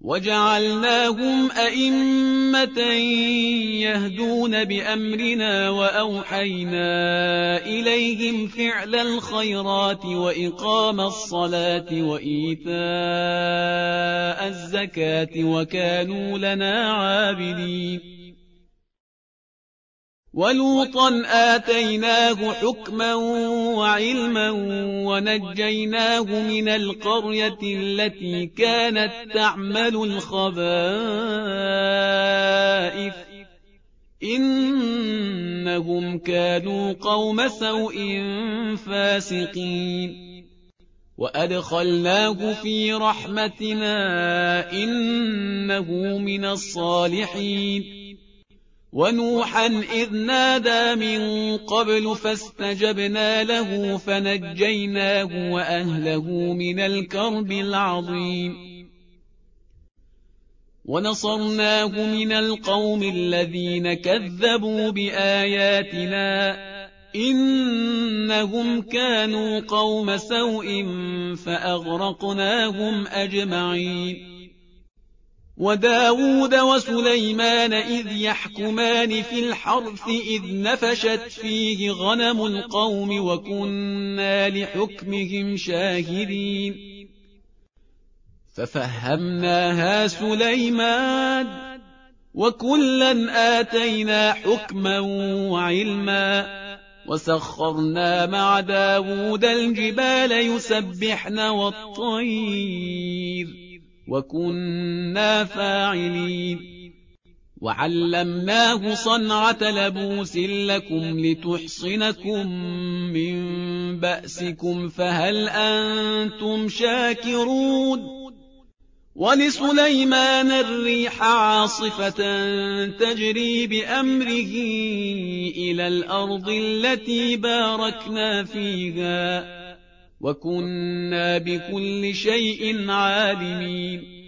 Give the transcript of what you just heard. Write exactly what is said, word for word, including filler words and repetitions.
وجعلناهم أئمة يهدون بأمرنا وأوحينا إليهم فعل الخيرات وإقام الصلاة وإيتاء الزكاة وكانوا لنا عابدين. ولوطا آتيناه حكما وعلما ونجيناه من القرية التي كانت تعمل الخبائث إنهم كانوا قوم سوء فاسقين. وأدخلناه في رحمتنا إنه من الصالحين. ونوحا إذ نادى من قبل فاستجبنا له فنجيناه وأهله من الكرب العظيم. ونصرناه من القوم الذين كذبوا بآياتنا إنهم كانوا قوم سوء فأغرقناهم أجمعين. وداود وسليمان إذ يحكمان في الحرث إذ نفشت فيه غنم القوم وكنا لحكمهم شاهدين. ففهمناها سليمان وكلا آتينا حكما وعلما وسخرنا مع داود الجبال يسبحن والطير وكنا فاعلين. وعلمناه صنعة لبوس لكم لتحصنكم من بأسكم فهل أنتم شاكرون. ولسليمان الريح عاصفة تجري بأمره إلى الأرض التي باركنا فيها وكنا بكل شيء عالمين.